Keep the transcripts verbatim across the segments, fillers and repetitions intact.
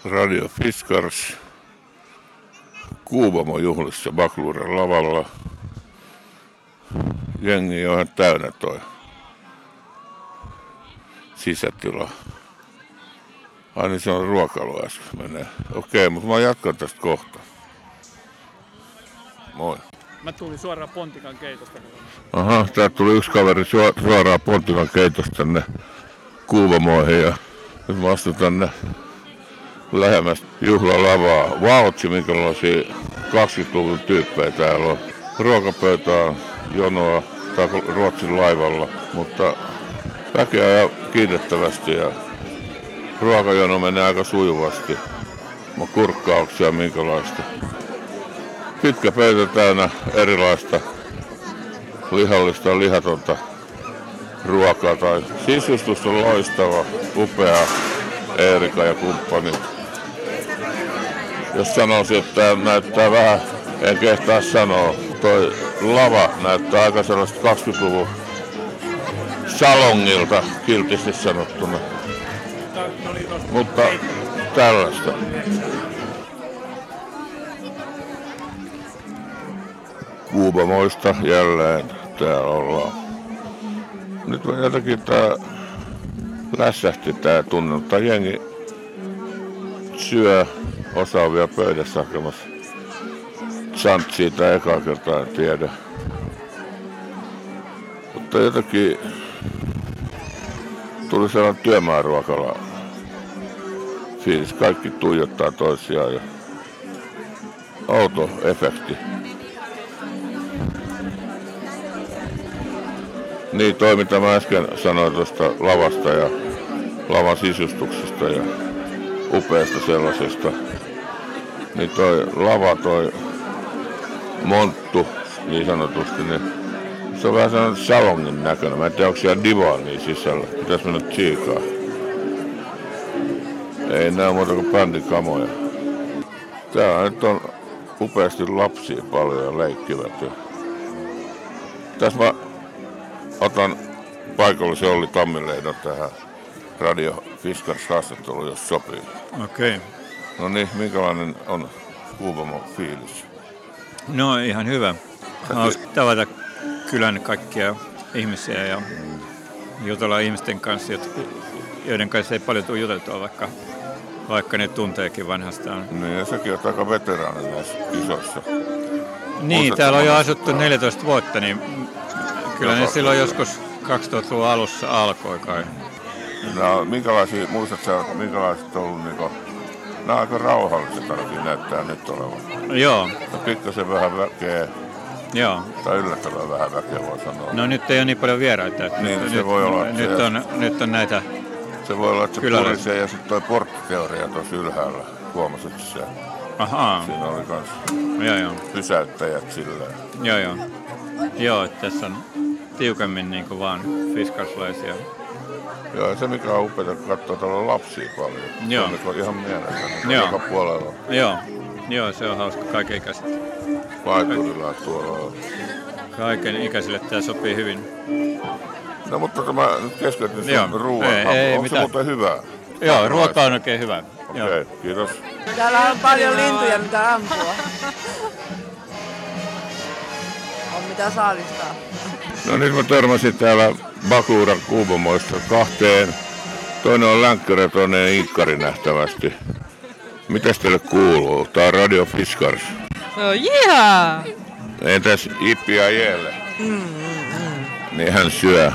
Radio Fiskars Kuubamo juhlissa Bakluuran lavalla. Jengi on ihan täynnä toi sisätila. Ai niin, se on ruokailu äsken menee. Okei, mutta mä jatkan tästä kohta. Moi. Mä tulin suoraan Pontikan keitosta. Aha, täältä tuli yksi kaveri suoraan Pontikan keitosta tänne Kuubamoihin ja nyt mä astun tänne lähemmäs juhlalavaa. Vautsi, minkälaisia kaksikymmentäluvun tyyppejä täällä on. Ruokapöytää jonoa tai Ruotsin laivalla, mutta väkeä ja kiitettävästi ja ruokajono menee aika sujuvasti. Mä kurkkauksia minkälaista. Pitkä pöytä täynnä erilaista lihallista ja lihatonta ruokaa tai sisustus on loistava, upea, Eerika ja kumppanit. Jos sanoisin, että tämä näyttää vähän, en kehtaa sanoa, toi lava näyttää aika sellaista kaksikymmentäluvun salongilta, kiltisti sanottuna. Mutta tällaista. Kuubamoista jälleen täällä ollaan. Nyt on jotenkin tää lässähti tää tunne, mutta jengi syö osaavia pöydässä hakemassa chantsia tai ekaa kertaa, en tiedä. Mutta jotenkin tuli sellainen työmaaruokala fiilis. Kaikki tuijottaa toisiaan ja outo efekti. Niin toi mitä mä äsken sanoin tuosta lavasta ja lavan sisustuksesta ja upeasta sellaisesta. Niin toi lava, toi monttu niin sanotusti, niin se on vähän sellainen salongin näköinen. Mä en tiedä onko siellä divaania sisällä. Pitäis mennä tsiikaa. Ei nää muuta kuin bändikamoja. Täällä nyt on upeasti lapsia paljon ja leikkivät. Ja tässä mä otan paikallisen Olli Tammileidon tähän Radio Fiskars haastatteluun, jos sopii. Okei. Okay. No niin, minkälainen on Kuubamo fiilis? No ihan hyvä. Hauska tavata kylän kaikkia ihmisiä ja jutella ihmisten kanssa, joiden kanssa ei paljon tule juteltua, vaikka, vaikka ne tunteekin vanhastaan. Niin, ja sekin on aika veteraani näissä kisoissa. Niin, Muistatko täällä on jo asuttu neljätoista vuotta, niin kyllä ne silloin joskus kaksituhattaluvun alussa alkoi kai. No, minkälaisia, muistatko minkälaiset on ollut niinku, nämä on aika rauhalliset ainakin näyttää nyt olevan. Joo. Ja pikkasen vähän väkeä. Joo. Tai yllättävän vähän väkeä voi sanoa. No nyt ei ole niin paljon vieraita. Niin, nyt, se voi olla. Nyt on, nyt on näitä. Se voi olla, että se purisee ja sitten toi porttiteoria tuossa ylhäällä. Huomasit se? Ahaa. Siinä oli kans joo, joo. pysäyttäjät silleen. Joo, joo. Joo, että tässä on tiukemmin niin kuin vaan fiskarslaisia. Joo, ja se mikä on upeaa, kun katsoo, täällä on lapsia paljon. Joo. Se on ihan mielessä, niin joo. joka puolella. Joo. Joo, se on hauska kaiken ikäiset. Paiturilla tuolla on. Kaiken ikäisille tämä sopii hyvin. No mutta tämä nyt keskeytyn sun ruoan. Ei, ei, Onko mitään. se muuten hyvää? Joo, ruoka on oikein hyvä. Okei, okay, kiitos. Täällä on paljon lintuja, mitä ampua. On mitä saalistaa. No nyt mä törmäsin täällä Bakluuran Kuubamoista kahteen. Toinen on länkkäri, toinen Iikkari nähtävästi. Mitäs teille kuuluu? Tää on Radio Fiskars. No jää! Entäs Ippi ja Jeelle? Mm, mm. Niin hän syö.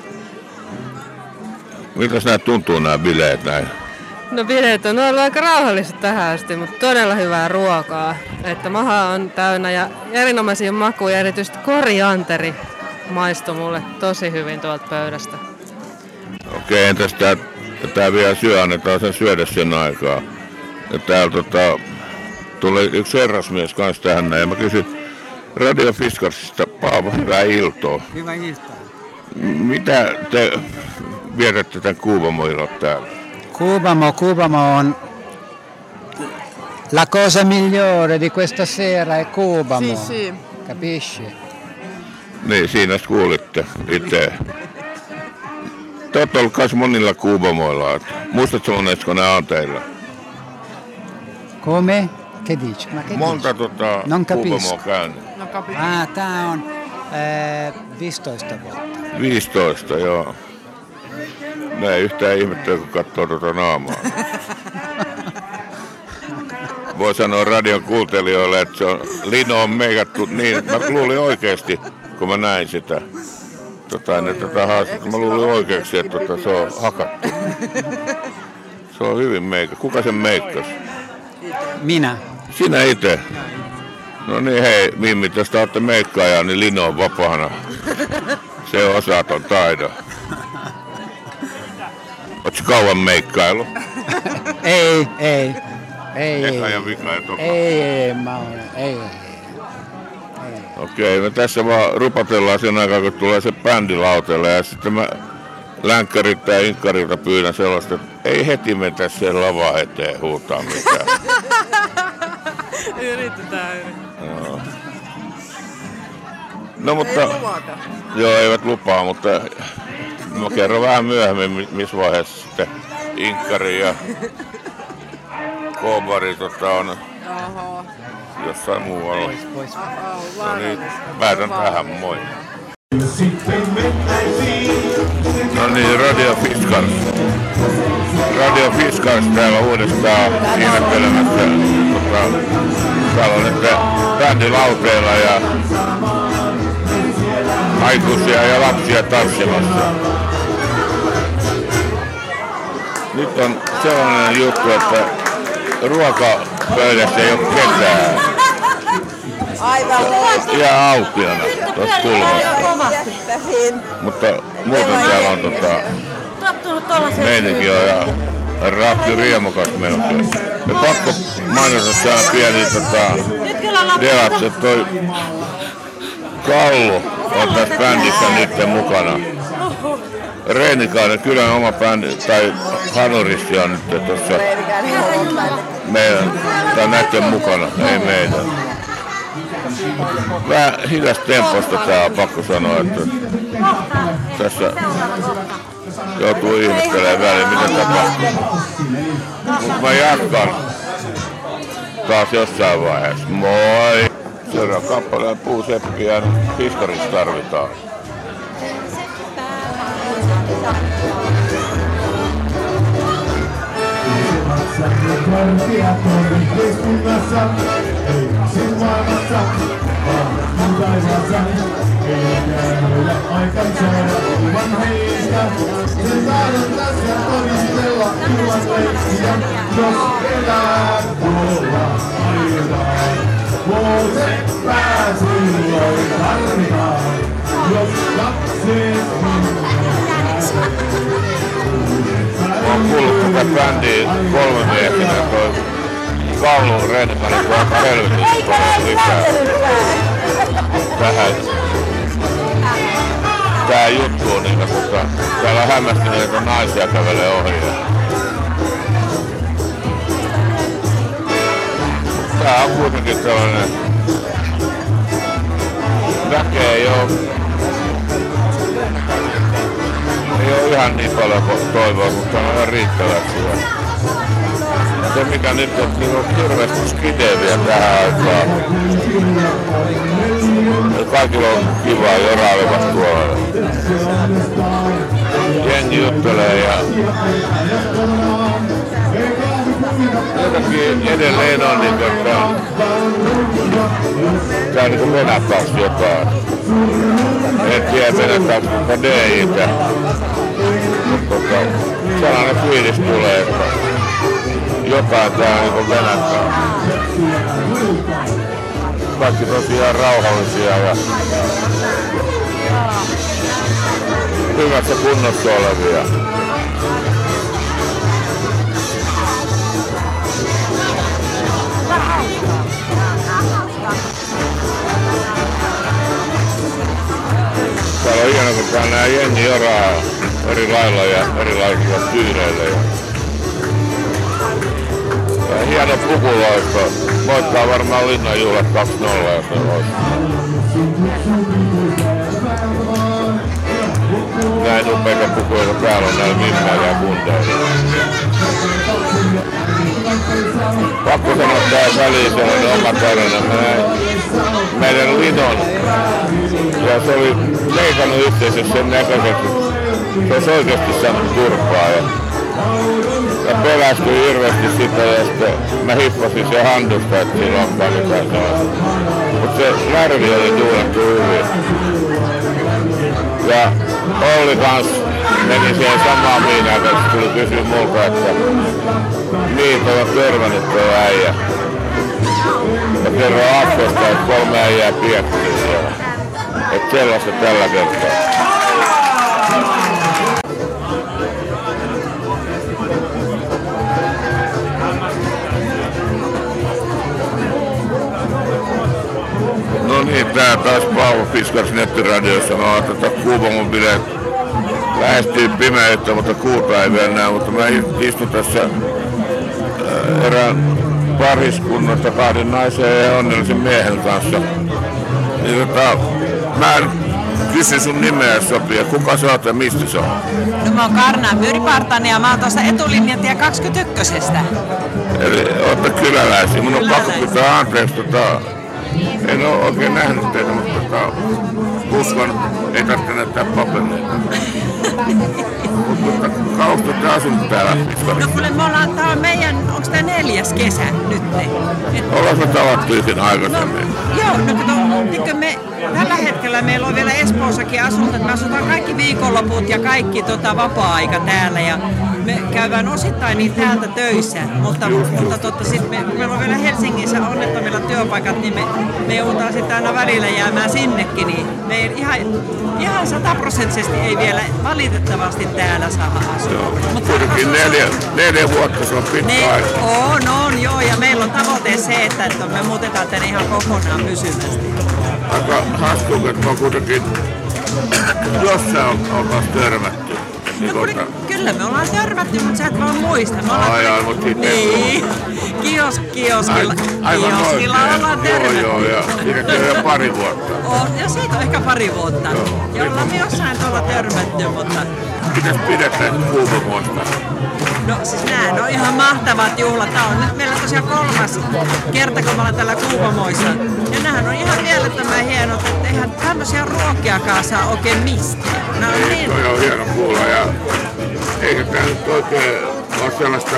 Mitäs nää tuntuu nää bileet näin? No bileet on ollut aika rauhalliset tähän asti, mutta todella hyvää ruokaa. Että maha on täynnä ja erinomaisia makuja, erityisesti korianteri maistui mulle tosi hyvin tuolta pöydästä. Okei, entäs tää, tää vielä syö, annetaan sen syödä sen aikaa. Ja täällä tota, tuli yksi herrasmies kanssa tähän näin ja mä kysyin Radio Fiskarsista, Paavo, hyvää iltoa. Hyvää iltaa. Mitä te vietätte tämän Kuubamoilot täällä? Kuubamo, Kuubamo on la cosa migliore di questa sera è Kuubamo. Sì, sì. Capisci? Niin, siinä kuulitte itse. Te olette ollut myös monilla Kuubamoilla. Muistatko monesko nämä on teillä? Come? Che dici? Ma che Monta dici? tota Non Kuukamoa capisco. käynyt? Ah, tää on äh, viisitoista vuotta. viisitoista, joo. Ne ei yhtään ihmettele, kun katsoo tuota naamaa. Voi sanoa radion kuuntelijoille, että se on, lino on meikattu niin. Mä luulin oikeasti, kun mä näin sitä. Tota, ne, tota, haastat, mä luulin oikeasti, että tota, se on hakattu. Se on hyvin meikka. Kuka sen meikkas? Minä. Sinä itse. No niin, hei, Mimmi, jos te olette meikkaaja, niin lino on vapaana. Se on osaton taidon. Ootko kauan meikkailu? ei, ei. Ei, Eka ei. ja vika ja toka. Ei, ei, mä olen, ei, ei. Okei, me tässä vaan rupatellaan sen aikaa, kun tulee se bändi lauteelle ja sitten mä länkkäriltä ja inkkarilta pyydän sellaista, että ei heti metä sen lava eteen huutaa mitään. Yritetään, yritetään. No. No mutta, joo, eivät lupaa, mutta mä kerron vähän myöhemmin, missä vaiheessa sitten inkkari ja koobari tota on Oho. jossain muualla. Pois. No niin, päätän tähän, moi. No niin, Radio Fiskars. Radio Fiskars täällä uudestaan ihmettelemässä. Tota, täällä on nyt bändi lauteilla ja aikuisia ja lapsia tanssimassa. Nyt on sellainen juttu, että ruokapöydässä ei ole ketään. Ja aukiona tuossa kulmassa. Mutta muuten täällä on tota meininki on ja rakki riemukas melkein. Ja pakko mainita täällä pieni tota delats, että toi Kallu on tässä bändissä nyt mukana. Reinikainen, kylän oma bändi, tai Hanuristi on nyt tuossa meidän, tai näiden mukana, ei meidän. Vähän hidas temposta tää on pakko sanoa, että tässä joutuu ihmettelemään väliin, mitä tapahtuu. Mutta mä jatkan taas jossain vaiheessa. Moi! Seuraava kappaleen Puuseppiä Fiskarissa tarvitaan. Mä oon kuullut tätä bändiä kolme miehenä, toi Kallu Reinikainen, kun aika helvetissä paljon lisää tähän. Tää juttu on niinkä, mutta täällä on hämmästyneitä naisia kävelee ohi. Tää on kuitenkin sellainen, väkeä ei oo, ei oo ihan niin paljon toivoa, mutta on ihan riittävästi. Se mikä nyt on, niin on hirveästi skideviä tähän aikaan. Kaikilla on kivaa jorailevasti tuolla. Jengi juttelee ja jotakin edelleen on niin, että tää niinku venättäis jotain. En tiedä venättäis mutta D I:tä. Mutta sellainen fiilis tulee, että jotain tää niinku venättää. Kaikki tosiaan rauhallisia ja hyvässä kunnossa olevia. Täällä on hieno, kun täällä nää jengi joraa eri lailla ja erilaisilla tyyneillä. Ja hieno pukuloisto. Voittaa varmaan Linnanjuhlat kaksi nolla, jos ne olisi. Näin upeita pukuja täällä on näillä mimmäillä ja kundeilla. pakko sanoa tää väliin sellainen oma tarina. Mä näin meidän linon ja se oli leikannut yhteisössä sen näköiseksi. Se olisi oikeasti saanut turpaa ja, ja pelästyi hirveästi sitä ja sitten mä hippasin sen handusta, että siinä onkaan mitään sellaista. Mutta se närvi oli tuulettu hyvin. Ja Olli kans meni siihen samaan miinaan, kun se tuli kysyä multa, että mihin on törmännyt tuo äijä. Ja kerro Aksesta, että kolme äijää piekkiin siellä. Että sellaista tällä kertaa. No niin, tää taas Paavo Fiskars nettiradiossa. Mä oon tätä Kuupamon bileet. Lähestyy pimeyttä, mutta kuuta ei vielä näe. Mutta mä istun tässä äh, erään pariskunnasta kahden naisen ja onnellisen miehen kanssa. Niin tota, mä kysyn sun nimeä sopii. Kuka sä oot ja mistä sä oot? No mä oon Karna Myripartani ja mä oon tuosta etulinjatie kaksikymmentäyksi. Eli ootte kyläläisiä. Mun on pakko pitää anteeksi tota... En ole oikein nähnyt teitä, mutta tota, uskon, ei tarvitse näyttää papereita. Mutta kauan te asunut täällä? No kuule, me ollaan, tää on meidän, onks tää neljäs kesä nyt? Ollaan me tavattu ikin aikaisemmin? No, joo, no kato, me, tällä hetkellä meillä on vielä Espoossakin asunut, että me asutaan kaikki viikonloput ja kaikki tota, vapaa-aika täällä ja me käydään osittain niin täältä töissä, mutta, mutta totta, sit me, kun meillä on vielä Helsingissä onnettomilla työpaikat, niin me, me joudutaan sitten aina välillä jäämään sinnekin, niin me ei ihan, ihan sataprosenttisesti ei vielä valitettavasti täällä saa asua. Mutta kuitenkin neljä, neljä vuotta se on pitkä aika. On, on, joo, ja meillä on tavoite se, että, että me muutetaan tänne ihan kokonaan pysyvästi. Aika hauskaa, että mä kuitenkin jossain on, on taas törmätty. No, kun, kyllä me ollaan törmätty, mutta sä et vaan muista. Me ollaan ai, ai, mutta niin, kios, kioskilla, kioskilla ollaan törmätty. Joo, joo, ja siitä on jo pari vuotta. On, ja siitä on ehkä pari vuotta. Joo, ja ollaan me jossain tuolla törmätty, mutta... Mitäs pidetään Kuupamoista? No siis nää on ihan mahtavat juhlat. Tää on nyt meillä tosiaan kolmas kerta, kun me ollaan täällä Kuupamoissa. Ja nämähän on ihan mielettömän hienot, että eihän tämmöisiä ruokiakaan saa oikein mistään. Nää on ei, niin... toi on hieno kuulla ja eikä tää nyt oikein ole sellaista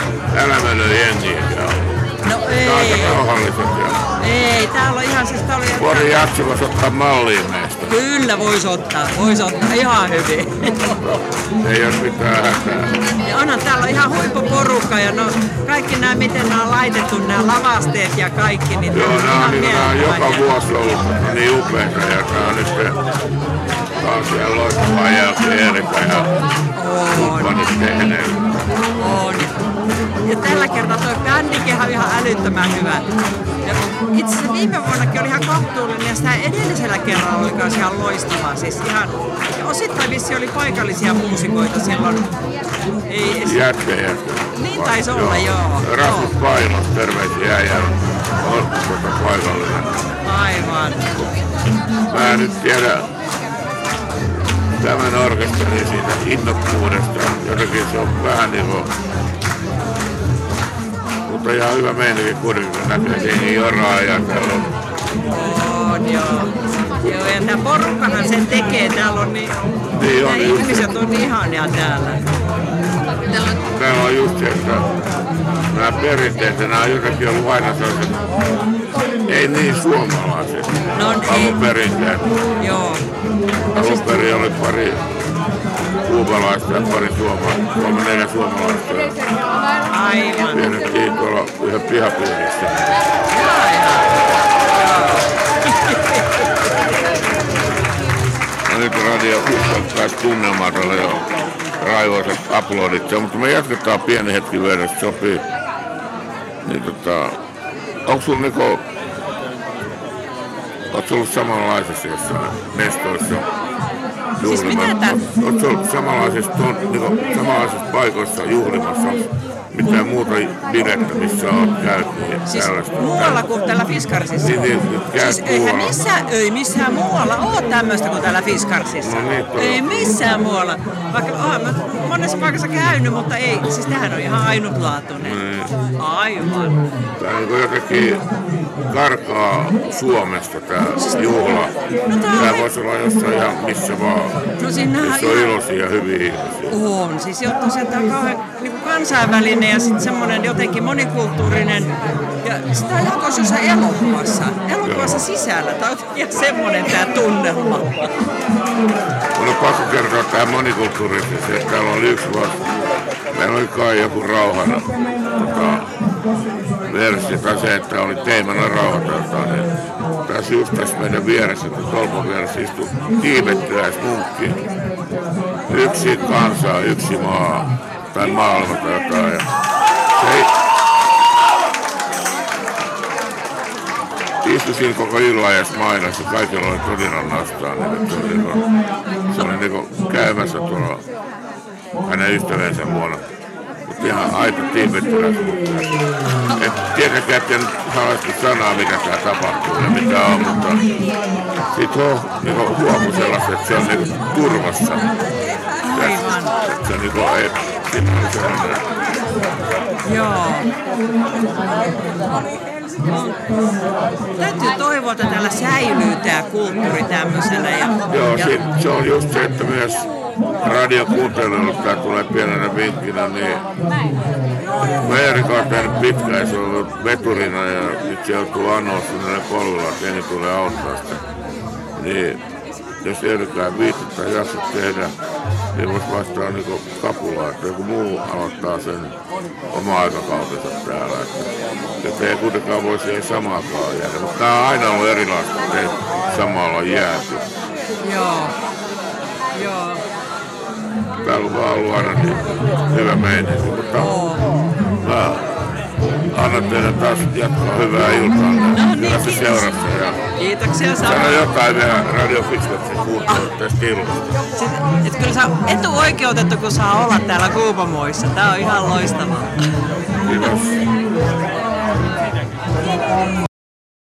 älämölöjengiä. No ei. Tää on aika rauhalliset ja... Ei, täällä on ihan siis tää oli... Pori Jatsi vois ottaa malliin meistä. Kyllä vois ottaa, vois ottaa ihan hyvin. Ei oo mitään hätää. Ja onhan täällä on ihan huippuporukka ja no kaikki nämä, miten nämä on laitettu, nämä lavasteet ja kaikki, niin joo, on nämä on, niin, nämä on joka ja... vuosi ollut niin upeita ja tää on nyt se kausia loistavaa jälkeen Erika ja kumppanit tehneet. On. Ja tällä kertaa toi bändikin on ihan älyttömän hyvä. Ja itse asiassa viime vuonnakin oli ihan kohtuullinen ja sitä edellisellä kerralla oli myös ihan loistavaa. Siis ihan, ja osittain vissi oli paikallisia muusikoita silloin. Ei edes... Jätkä, jätkä. Niin taisi olla, joo. Rasmus Painos, terveisiä äijä. On tuota paikallinen. Aivan. Mä en nyt tiedä tämän orkesterin siitä innokkuudesta. Jotenkin se on vähän niin kuin... Mutta ihan hyvä meininki kuitenkin, kun näkee jengi joraa ja täällä on... On, joo. Joo, ja tää porukkahan sen tekee. Täällä on niin... Niin on, nämä ihmiset on ihania täällä. Täällä on, täällä on just se, että nämä perinteet, nämä on jotenkin ollut aina sellaiset... Ei niin suomalaiset. No alun perinteet. Joo. Alun perin oli pari kuupalaista ja pari suomalaista. Kolme neljä suomalaista. Aivan. Pienettiin tuolla yhden pihapiirissä. No nyt Radio Kuusikymmentä pääsi tunnelmaan tuolla jo raivoiset uploadit. Mutta me jatketaan pieni hetki vielä, jos sopii. Niin tota... Onko sulla niinku... Ootko ollut samanlaisessa jossain mestoissa? Siis mitä tää? Ootko ollut samanlaisissa, ton, niinku, samanlaisissa paikoissa juhlimassa? mitään muuta bidettä, missä olet käynyt. Siis muualla kuin täällä Fiskarsissa? Niin, niin siis eihän missään, ei missään muualla ole tämmöistä kuin täällä Fiskarsissa. No niin, ei missään muualla. Vaikka olen monessa paikassa käynyt, mutta ei. Siis tämähän on ihan ainutlaatuinen. Mm. Aivan. Tämä on jotenkin karkaa Suomesta tämä siis, juhla. No, tämä on... voisi olla jossain ihan missä vaan. No, siinä missä on ihan... iloisia ja hyviä ihmisiä. On. Siis jo tosiaan tämä on kauhean niin kansainvälinen ja sitten semmoinen jotenkin monikulttuurinen. Ja sitä on jakoisi jossain elokuvassa. Elokuvassa Joo. sisällä. Tämä on ihan semmoinen tämä tunnelma. Mun on pakko kertoa tähän monikulttuurisesti, että täällä oli yksi vuosi. Meillä oli kai joku rauhan tota, versio, tai se, että oli teemana rauhoitelta. Niin tässä just tässä meidän vieressä, että tolpan vieressä istui tiibettiläismunkki. Yksi kansa, yksi maa, tai maailma tai jotain. Ja se istui siinä koko illan ja mainasi, ja kaikilla oli todinan nastaan. Niin, se oli, niinku, se oli niinku käymässä tuolla hänen ystävänsä luona. Mutta ihan aito tiibettiläismunkki. Et tietenkään en salaisesti sanaa, mikä tää tapahtuu ja mitä on, mutta siitä on niinku huomu sellaista, että se on niinku turvassa. Aivan. Se on niinku, ei, siinä on sellainen. Joo. Täytyy toivoa, että täällä säilyy tää kulttuuri tämmöisenä. Ja, Joo, ja... Se, se on just se, että myös radiokuuntelijoille, tämä tulee pienenä vinkkinä, niin mä Erika on tehnyt pitkään, se on ollut veturina ja nyt se joutuu anoa sinne polulla, että eni tulee auttaa sitä. Niin, jos Erika viitti tai jaksa tehdä, niin voisi vastaa niinku kapulaa, että joku muu aloittaa sen oma aikakautensa täällä. Että ei kuitenkaan voi siihen samaakaan jäädä, mutta tää on aina ollut erilaista, että ei samalla jääty. Joo. Joo. Täällä on vaan ollut aina niin hyvä meininki, mutta mä annan teille taas jatkaa hyvää iltaa. No niin, hyvässä seurassa. Ja kiitoksia samoin. sano jotain vielä Radio Fiskoksen kuuntelua tästä illasta. Kyllä sä etuoikeutettu, kun saa olla täällä Kuupamoissa. Tää on ihan loistavaa.